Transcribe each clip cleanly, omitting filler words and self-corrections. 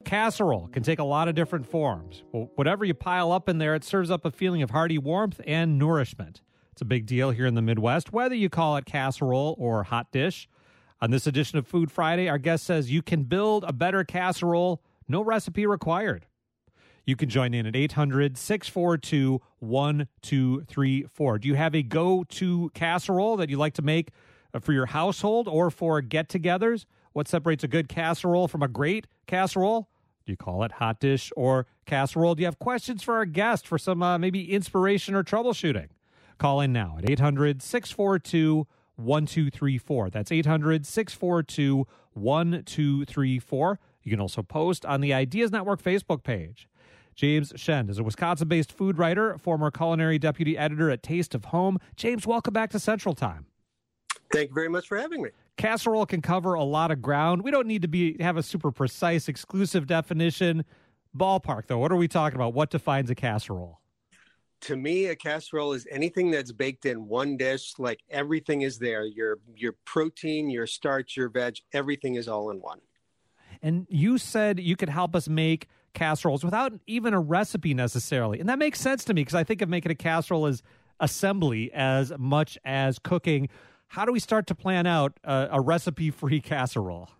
Casserole can take a lot of different forms. Well, whatever you pile up in there, it serves up a feeling of hearty warmth and nourishment. It's a big deal here in the Midwest, whether you call it casserole or hot dish. On this edition of Food Friday, our guest says you can build a better casserole, no recipe required. You can join in at 800-642-1234. Do you have a go-to casserole that you like to make for your household or for get-togethers? What separates a good casserole from a great casserole? Do you call it hot dish or casserole? Do you have questions for our guest for some maybe inspiration or troubleshooting? Call in now at 800-642-1234. That's 800-642-1234. You can also post on the Ideas Network Facebook page. James Shen is a Wisconsin-based food writer, former culinary deputy editor at Taste of Home. James, welcome back to Central Time. Thank you very much for having me. Casserole can cover a lot of ground. We don't need to have a super precise, exclusive definition. Ballpark, though, what are we talking about? What defines a casserole? To me, a casserole is anything that's baked in one dish, like everything is there. Your protein, your starch, your veg, everything is all in one. And you said you could help us make casseroles without even a recipe necessarily. And that makes sense to me because I think of making a casserole as assembly as much as cooking. How do we start to plan out a recipe-free casserole?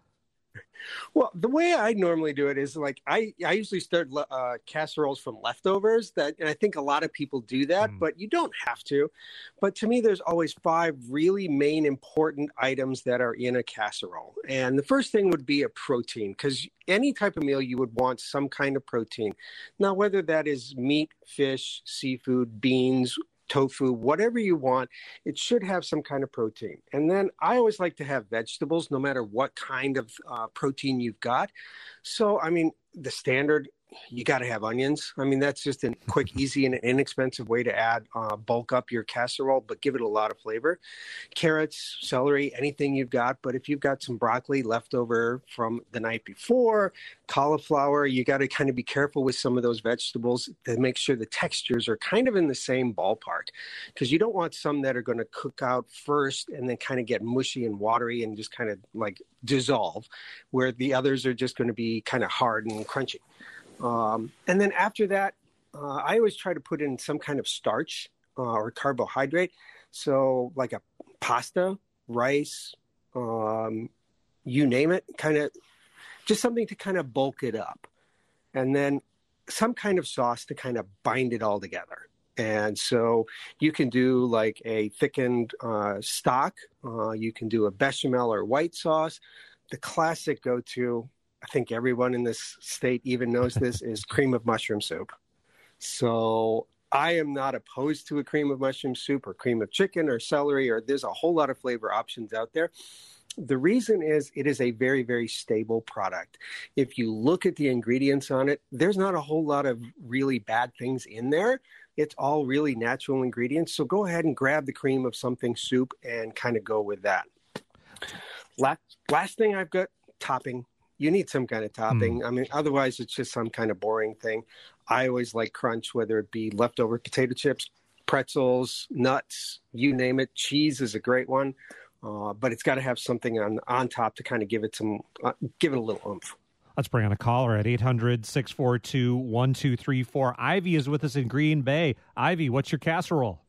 Well, the way I normally do it is like I usually start casseroles from leftovers, and I think a lot of people do that, but you don't have to. But to me, there's always 5 really main important items that are in a casserole. And the first thing would be a protein, because any type of meal you would want some kind of protein. Now, whether that is meat, fish, seafood, beans, tofu, whatever you want, it should have some kind of protein. And then I always like to have vegetables, no matter what kind of protein you've got. So, I mean, the standard, you got to have onions. I mean, that's just a quick, easy, and inexpensive way to bulk up your casserole, but give it a lot of flavor. Carrots, celery, anything you've got. But if you've got some broccoli left over from the night before, cauliflower, you got to kind of be careful with some of those vegetables to make sure the textures are kind of in the same ballpark, because you don't want some that are going to cook out first and then kind of get mushy and watery and just kind of like dissolve, where the others are just going to be kind of hard and crunchy. And then after that, I always try to put in some kind of starch or carbohydrate. So like a pasta, rice, you name it, kind of just something to kind of bulk it up. And then some kind of sauce to kind of bind it all together. And so you can do like a thickened stock. You can do a bechamel or white sauce. The classic go-to, I think everyone in this state even knows this, is cream of mushroom soup. So I am not opposed to a cream of mushroom soup or cream of chicken or celery, or there's a whole lot of flavor options out there. The reason is it is a very, very stable product. If you look at the ingredients on it, there's not a whole lot of really bad things in there. It's all really natural ingredients. So go ahead and grab the cream of something soup and kind of go with that. Last thing I've got, topping. You need some kind of topping. I mean, otherwise it's just some kind of boring thing. I always like crunch, whether it be leftover potato chips, pretzels, nuts, you name it. Cheese is a great one, but it's got to have something on top to kind of give it a little oomph. Let's bring on a caller at 800-642-1234. Ivy is with us in Green Bay. Ivy, what's your casserole?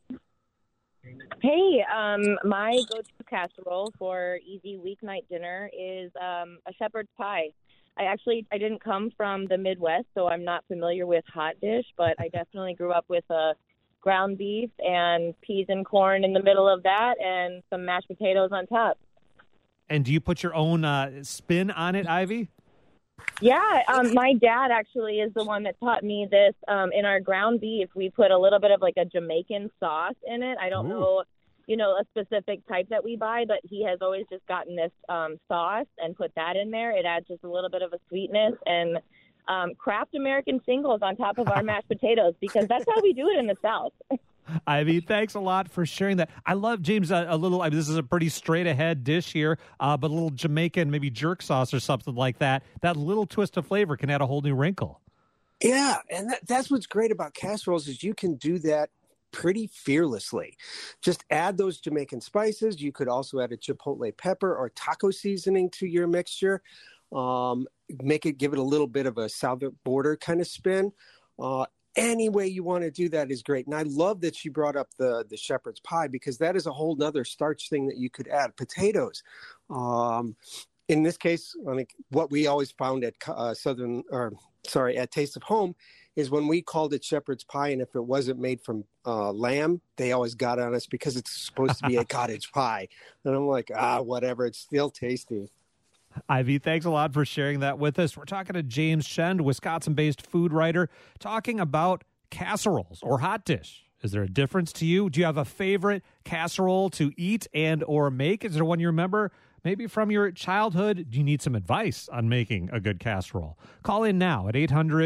Hey, my go-to casserole for easy weeknight dinner is a shepherd's pie. I didn't come from the Midwest, so I'm not familiar with hot dish, but I definitely grew up with a ground beef and peas and corn in the middle of that and some mashed potatoes on top. And do you put your own spin on it, Ivy? Yeah, my dad actually is the one that taught me this. In our ground beef, we put a little bit of like a Jamaican sauce in it. I don't know, a specific type that we buy, but he has always just gotten this sauce and put that in there. It adds just a little bit of a sweetness and Kraft American singles on top of our mashed potatoes, because that's how we do it in the South. Ivy, thanks a lot for sharing that. I love, James, this is a pretty straight-ahead dish here, but a little Jamaican, maybe jerk sauce or something like that. That little twist of flavor can add a whole new wrinkle. Yeah, and that's what's great about casseroles is you can do that pretty fearlessly. Just add those Jamaican spices. You could also add a chipotle pepper or taco seasoning to your mixture. Give it a little bit of a southern border kind of spin. Any way you want to do that is great. And I love that you brought up the shepherd's pie, because that is a whole nother starch thing that you could add. Potatoes. In this case, I think what we always found at at Taste of Home is when we called it shepherd's pie, and if it wasn't made from lamb, they always got on us because it's supposed to be a cottage pie. And I'm like, whatever, it's still tasty. Ivy, thanks a lot for sharing that with us. We're talking to James Shend, Wisconsin-based food writer, talking about casseroles or hot dish. Is there a difference to you? Do you have a favorite casserole to eat and or make? Is there one you remember maybe from your childhood? Do you need some advice on making a good casserole? Call in now at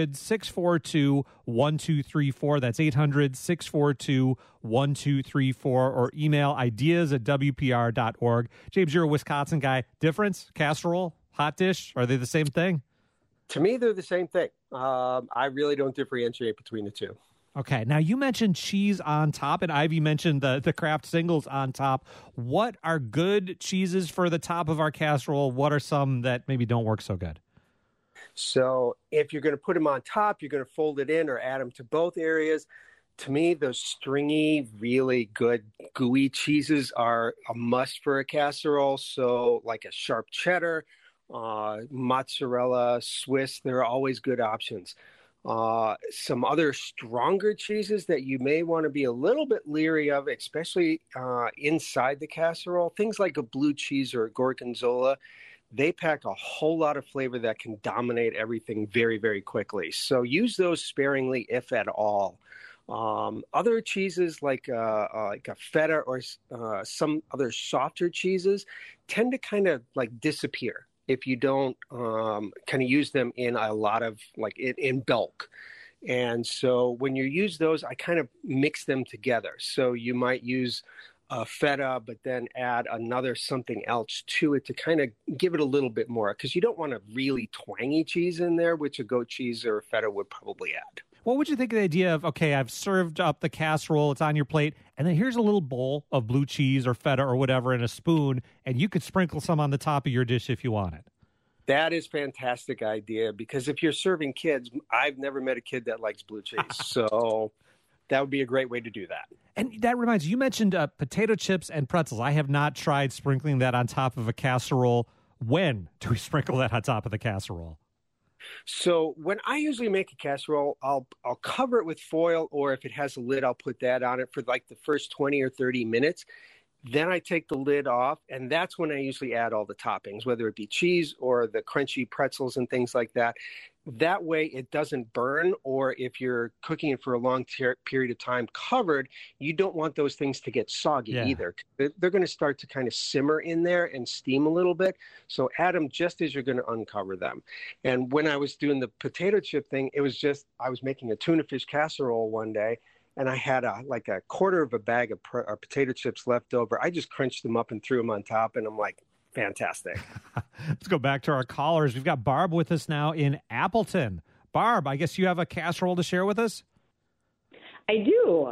800-642-1234. That's 800-642-1234, or email ideas@wpr.org. James, you're a Wisconsin guy. Difference? Casserole? Hot dish? Are they the same thing? To me, they're the same thing. I really don't differentiate between the two. Okay. Now, you mentioned cheese on top, and Ivy mentioned the Kraft singles on top. What are good cheeses for the top of our casserole? What are some that maybe don't work so good? So if you're going to put them on top, you're going to fold it in or add them to both areas. To me, those stringy, really good, gooey cheeses are a must for a casserole. So like a sharp cheddar, mozzarella, Swiss, they're always good options. Some other stronger cheeses that you may want to be a little bit leery of, especially inside the casserole, things like a blue cheese or a gorgonzola, they pack a whole lot of flavor that can dominate everything very, very quickly. So use those sparingly, if at all. Other cheeses like a feta or some other softer cheeses tend to kind of like disappear if you don't kind of use them in a lot of in bulk. And so when you use those, I kind of mix them together. So you might use feta, but then add another something else to it to kind of give it a little bit more, because you don't want a really twangy cheese in there, which a goat cheese or feta would probably add. What would you think of the idea of, okay, I've served up the casserole, it's on your plate, and then here's a little bowl of blue cheese or feta or whatever in a spoon, and you could sprinkle some on the top of your dish if you want it? That is a fantastic idea, because if you're serving kids, I've never met a kid that likes blue cheese. So that would be a great way to do that. And that reminds you mentioned potato chips and pretzels. I have not tried sprinkling that on top of a casserole. When do we sprinkle that on top of the casserole? So when I usually make a casserole, I'll cover it with foil, or if it has a lid, I'll put that on it for like the first 20 or 30 minutes. Then I take the lid off, and that's when I usually add all the toppings, whether it be cheese or the crunchy pretzels and things like that. That way it doesn't burn, or if you're cooking it for a long period of time covered, you don't want those things to get soggy either. They're going to start to kind of simmer in there and steam a little bit. So add them just as you're going to uncover them. And when I was doing the potato chip thing, it was just, I was making a tuna fish casserole one day, and I had a quarter of a bag of potato chips left over. I just crunched them up and threw them on top, and I'm like, fantastic. Let's go back to our callers. We've got Barb with us now in Appleton. Barb, I guess you have a casserole to share with us? I do.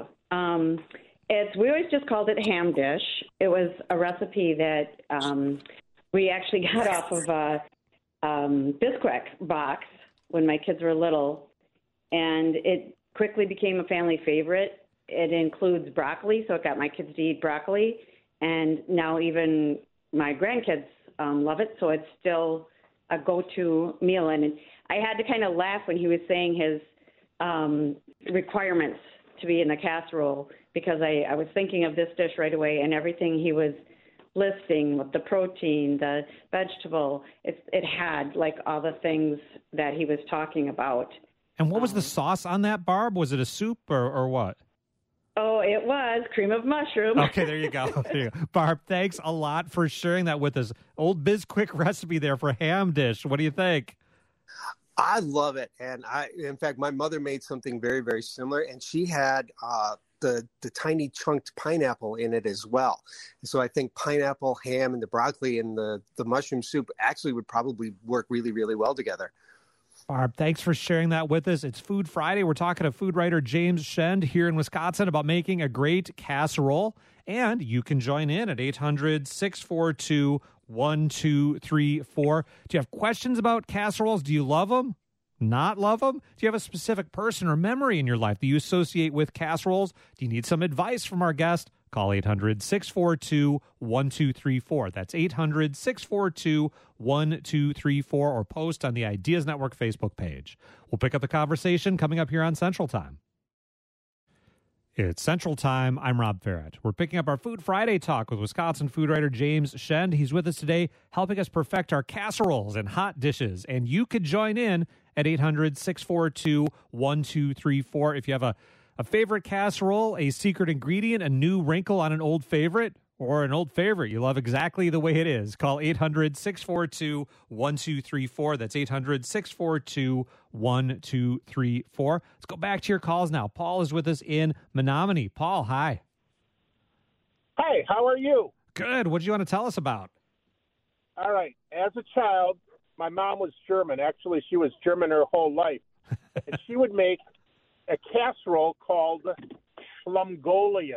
We always just called it ham dish. It was a recipe that we actually got off of a Bisquick box when my kids were little, and it quickly became a family favorite. It includes broccoli, so it got my kids to eat broccoli, and now even my grandkids love it, so it's still a go-to meal. And I had to kind of laugh when he was saying his requirements to be in the casserole, because I was thinking of this dish right away, and everything he was listing with the protein, the vegetable, it had like all the things that he was talking about. And what was the sauce on that, Barb? Was it a soup or what? Oh, it was cream of mushroom. Okay, there you go. Barb, thanks a lot for sharing that with us. Old Bisquick recipe there for ham dish. What do you think? I love it. And in fact, my mother made something very, very similar, and she had the tiny chunked pineapple in it as well. So I think pineapple, ham, and the broccoli and the mushroom soup actually would probably work really, really well together. Barb, thanks for sharing that with us. It's Food Friday. We're talking to food writer James Shend here in Wisconsin about making a great casserole. And you can join in at 800-642-1234. 1234. Do you have questions about casseroles? Do you love them? Not love them? Do you have a specific person or memory in your life that you associate with casseroles? Do you need some advice from our guest? Call 800-642-1234. That's 800-642-1234, or post on the Ideas Network Facebook page. We'll pick up the conversation coming up here on Central Time. It's Central Time. I'm Rob Farrett. We're picking up our Food Friday talk with Wisconsin food writer James Shend. He's with us today, helping us perfect our casseroles and hot dishes. And you could join in at 800-642-1234 if you have a favorite casserole, a secret ingredient, a new wrinkle on an old favorite, or an old favorite you love exactly the way it is. Call 800-642-1234. That's 800-642-1234. Let's go back to your calls now. Paul is with us in Menominee. Paul, hi. Hi, how are you? Good. What do you want to tell us about? All right. As a child, my mom was German. Actually, she was German her whole life. And she would make a casserole called Schlumgolian.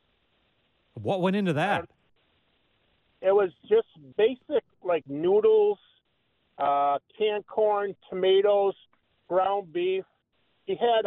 What went into that? It was just basic, like noodles, canned corn, tomatoes, ground beef. He had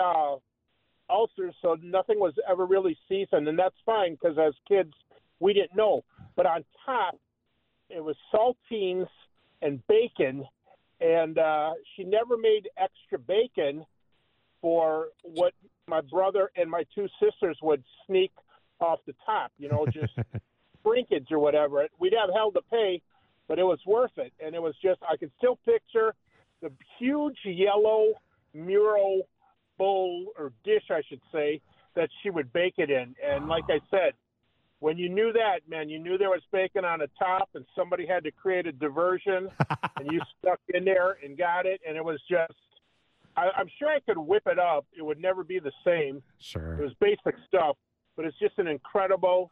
ulcers, so nothing was ever really seasoned, and that's fine because as kids, we didn't know. But on top, it was saltines and bacon, and she never made extra bacon for what my brother and my two sisters would sneak off the top, just shrinkage or whatever. We'd have hell to pay, but it was worth it. And it was just, I could still picture the huge yellow mural bowl or dish, I should say, that she would bake it in. And like I said, when you knew that, man, you knew there was bacon on the top and somebody had to create a diversion and you stuck in there and got it. And it was just, I'm sure I could whip it up. It would never be the same. Sure. It was basic stuff, but it's just an incredible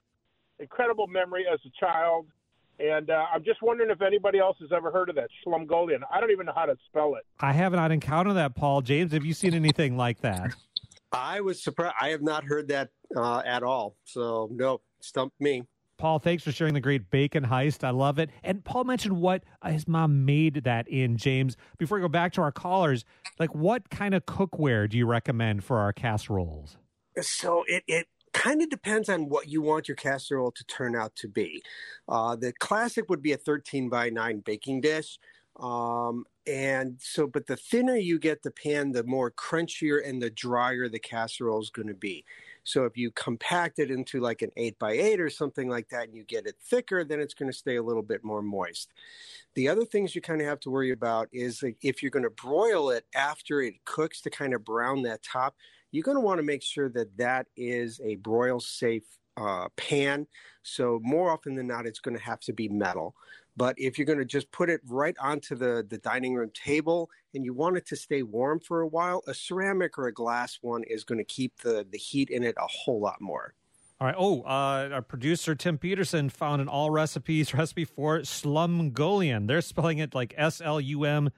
memory as a child. And I'm just wondering if anybody else has ever heard of that, Schlumgolian. I don't even know how to spell it. I have not encountered that, Paul. James, have you seen anything like that? I was surprised. I have not heard that at all. So, no, stumped me. Paul, thanks for sharing the great bacon heist. I love it. And Paul mentioned what his mom made that in, James. Before we go back to our callers, like what kind of cookware do you recommend for our casseroles? So it kind of depends on what you want your casserole to turn out to be. The classic would be a 13x9 baking dish. But the thinner you get the pan, the more crunchier and the drier the casserole is going to be. So if you compact it into like an 8x8 or something like that and you get it thicker, then it's going to stay a little bit more moist. The other things you kind of have to worry about is like, if you're going to broil it after it cooks to kind of brown that top, you're going to want to make sure that that is a broil safe pan. So more often than not, it's going to have to be metal. But if you're going to just put it right onto the dining room table and you want it to stay warm for a while, a ceramic or a glass one is going to keep the heat in it a whole lot more. All right. Our producer, Tim Peterson, found an all recipes recipe for Schlumgolian. They're spelling it like Slumgullion.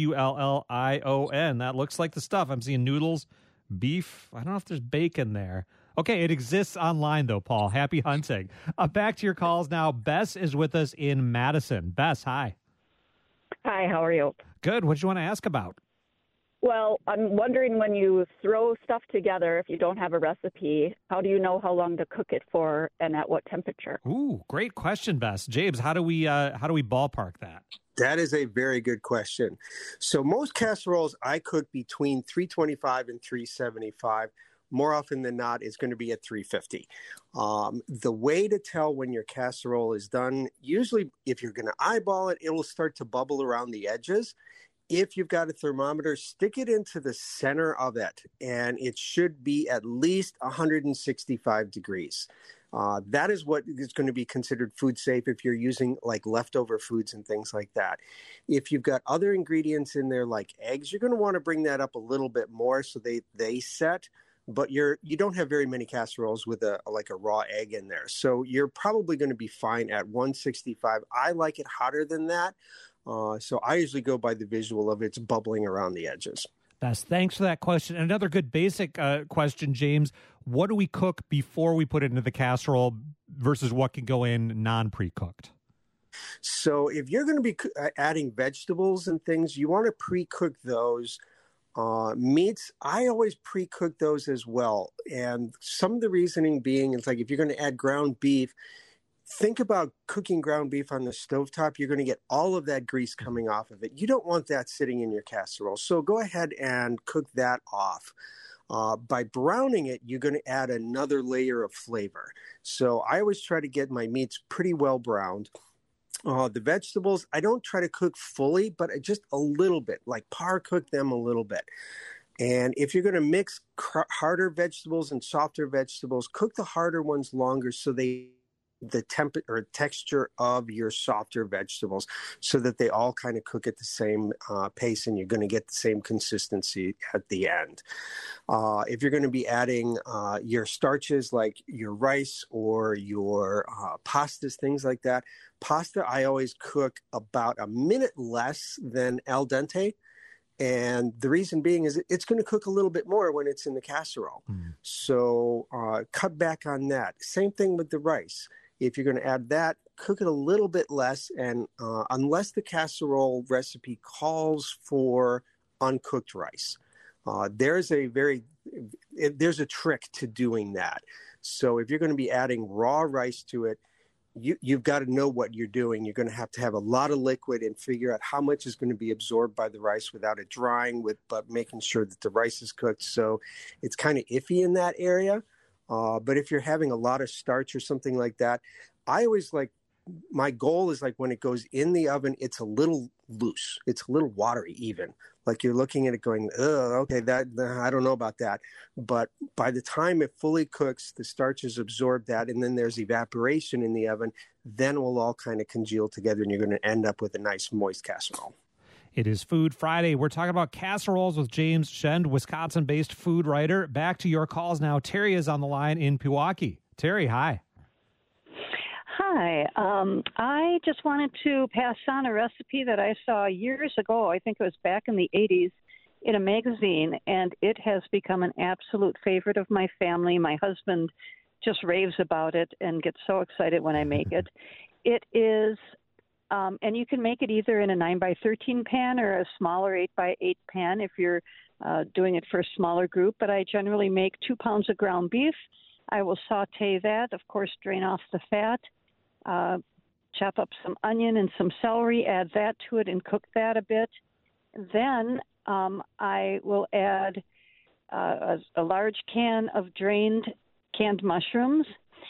That looks like the stuff. I'm seeing noodles, beef. I don't know if there's bacon there. Okay, it exists online, though, Paul. Happy hunting. Back to your calls now. Bess is with us in Madison. Bess, hi. Hi, how are you? Good. What do you want to ask about? Well, I'm wondering when you throw stuff together, if you don't have a recipe, how do you know how long to cook it for and at what temperature? Ooh, great question, Bess. James, how do we ballpark that? That is a very good question. So most casseroles I cook between 325 and 375. More often than not, it's going to be at 350. The way to tell when your casserole is done, usually if you're going to eyeball it, it will start to bubble around the edges. If you've got a thermometer, stick it into the center of it, and it should be at least 165 degrees. That is what is going to be considered food safe if you're using like leftover foods and things like that. If you've got other ingredients in there like eggs, you're going to want to bring that up a little bit more so they set. But you don't have very many casseroles with a raw egg in there. So you're probably going to be fine at 165. I like it hotter than that. So I usually go by the visual of it's bubbling around the edges. Bess, thanks for that question. And another good basic question, James. What do we cook before we put it into the casserole versus what can go in non-pre-cooked? So if you're going to be adding vegetables and things, you want to pre-cook those. Meats, I always pre-cook those as well. And some of the reasoning being, it's like if you're going to add ground beef, think about cooking ground beef on the stovetop. You're going to get all of that grease coming off of it. You don't want that sitting in your casserole. So go ahead and cook that off. By browning it, you're going to add another layer of flavor. So I always try to get my meats pretty well browned. The vegetables, I don't try to cook fully, but just a little bit, like par cook them a little bit. And if you're going to mix harder vegetables and softer vegetables, cook the harder ones longer so the texture of your softer vegetables so that they all kind of cook at the same pace and you're going to get the same consistency at the end. If you're going to be adding your starches like your rice or your pastas, things like that, pasta I always cook about a minute less than al dente. And the reason being is it's going to cook a little bit more when it's in the casserole. So cut back on that. Same thing with the rice. If you're going to add that, cook it a little bit less. And unless the casserole recipe calls for uncooked rice, there's a trick to doing that. So if you're going to be adding raw rice to it, you've got to know what you're doing. You're going to have a lot of liquid and figure out how much is going to be absorbed by the rice without it drying, but making sure that the rice is cooked. So it's kind of iffy in that area. But if you're having a lot of starch or something like that, I always my goal is like when it goes in the oven, it's a little loose. It's a little watery even. Like you're looking at it going, okay, I don't know about that. But by the time it fully cooks, the starches absorb that, and then there's evaporation in the oven. Then it will all kind of congeal together, and you're going to end up with a nice moist casserole. It is Food Friday. We're talking about casseroles with James Shend, Wisconsin-based food writer. Back to your calls now. Terry is on the line in Pewaukee. Terry, hi. Hi. I just wanted to pass on a recipe that I saw years ago. I think it was back in the 80s in a magazine, and it has become an absolute favorite of my family. My husband just raves about it and gets so excited when I make it. It is, and you can make it either in a 9x13 pan or a smaller 8x8 pan if you're doing it for a smaller group. But I generally make 2 pounds of ground beef. I will saute that, of course, drain off the fat. Chop up some onion and some celery, add that to it and cook that a bit. Then I will add a large can of canned mushrooms,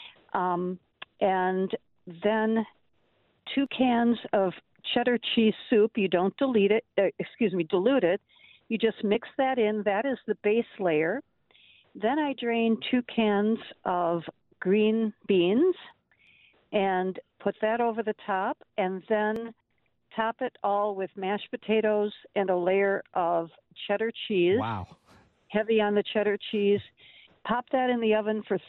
and then 2 cans of cheddar cheese soup. You don't dilute it. You just mix that in. That is the base layer. Then I drain 2 cans of green beans and put that over the top, and then top it all with mashed potatoes and a layer of cheddar cheese. Wow. Heavy on the cheddar cheese. Pop that in the oven for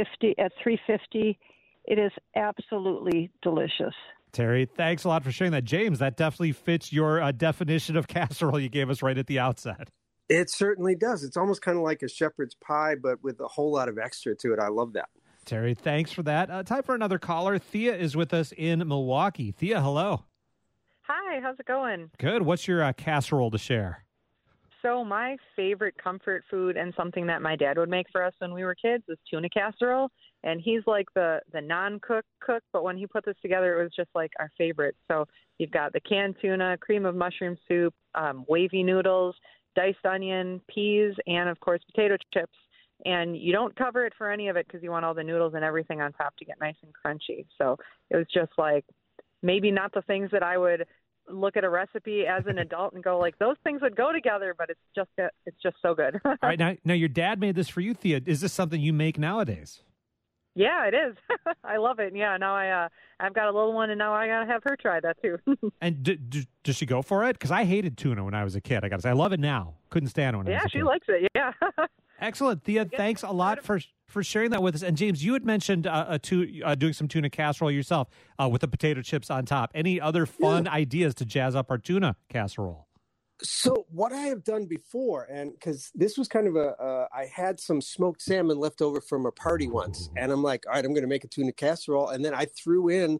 350. It is absolutely delicious. Terry, thanks a lot for sharing that. James, that definitely fits your definition of casserole you gave us right at the outset. It certainly does. It's almost kind of like a shepherd's pie, but with a whole lot of extra to it. I love that. Terry, thanks for that. Time for another caller. Thea is with us in Milwaukee. Thea, hello. Hi, how's it going? Good. What's your casserole to share? So my favorite comfort food and something that my dad would make for us when we were kids is tuna casserole. And he's like the non-cook cook, but when he put this together, it was just like our favorite. So you've got the canned tuna, cream of mushroom soup, wavy noodles, diced onion, peas, and, of course, potato chips. And you don't cover it for any of it because you want all the noodles and everything on top to get nice and crunchy. So it was just like maybe not the things that I would look at a recipe as an adult and go like those things would go together, but it's just so good. All right, now your dad made this for you, Thea. Is this something you make nowadays? Yeah, it is. I love it. Yeah, now I've got a little one, and now I gotta have her try that too. And does she go for it? Because I hated tuna when I was a kid. I gotta say, I love it now. Couldn't stand it when I was a kid. Yeah, she likes it. Yeah. Excellent, Thea. Thanks a lot for sharing that with us. And James, you had mentioned doing some tuna casserole yourself with the potato chips on top. Any other fun ideas to jazz up our tuna casserole? So what I have done before, and because this was kind of I had some smoked salmon left over from a party once, and I'm like, all right, I'm going to make a tuna casserole, and then I threw in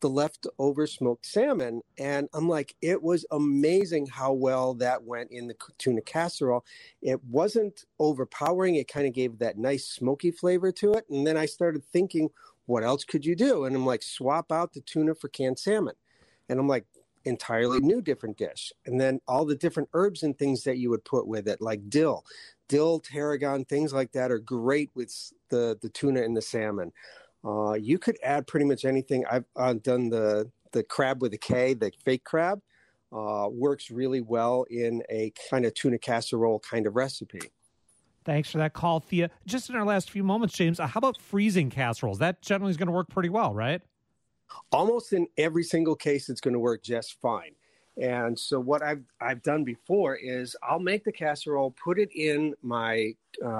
the leftover smoked salmon. And I'm like, it was amazing how well that went in the tuna casserole. It wasn't overpowering. It kind of gave that nice smoky flavor to it. And then I started thinking, what else could you do? And I'm like, swap out the tuna for canned salmon. And I'm like, entirely new different dish. And then all the different herbs and things that you would put with it, like dill, tarragon, things like that are great with the tuna and the salmon. You could add pretty much anything. I've done the crab with a K, the fake crab, works really well in a kind of tuna casserole kind of recipe. Thanks for that call, Thea. Just in our last few moments, James, how about freezing casseroles? That generally is going to work pretty well, right? Almost in every single case, it's going to work just fine. And so what I've done before is I'll make the casserole, put it in my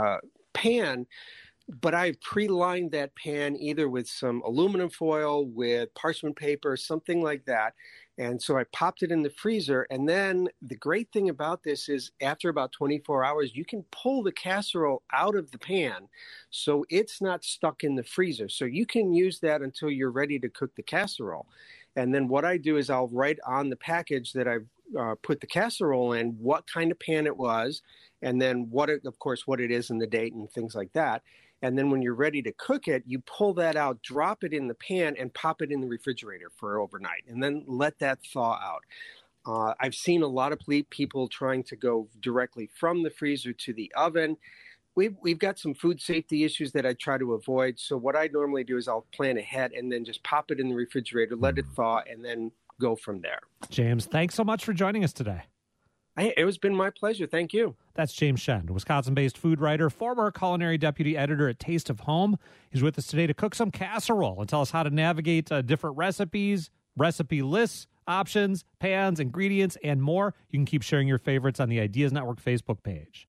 pan, but I pre-lined that pan either with some aluminum foil, with parchment paper, something like that. And so I popped it in the freezer. And then the great thing about this is after about 24 hours, you can pull the casserole out of the pan so it's not stuck in the freezer. So you can use that until you're ready to cook the casserole. And then what I do is I'll write on the package that I've put the casserole in, what kind of pan it was, and then what it is and the date and things like that. And then when you're ready to cook it, you pull that out, drop it in the pan, and pop it in the refrigerator for overnight, and then let that thaw out. I've seen a lot of people trying to go directly from the freezer to the oven. We've got some food safety issues that I try to avoid. So what I normally do is I'll plan ahead and then just pop it in the refrigerator, let it thaw, and then go from there. James, thanks so much for joining us today. It has been my pleasure. Thank you. That's James Shen, Wisconsin-based food writer, former culinary deputy editor at Taste of Home. He's with us today to cook some casserole and tell us how to navigate different recipes, recipe lists, options, pans, ingredients, and more. You can keep sharing your favorites on the Ideas Network Facebook page.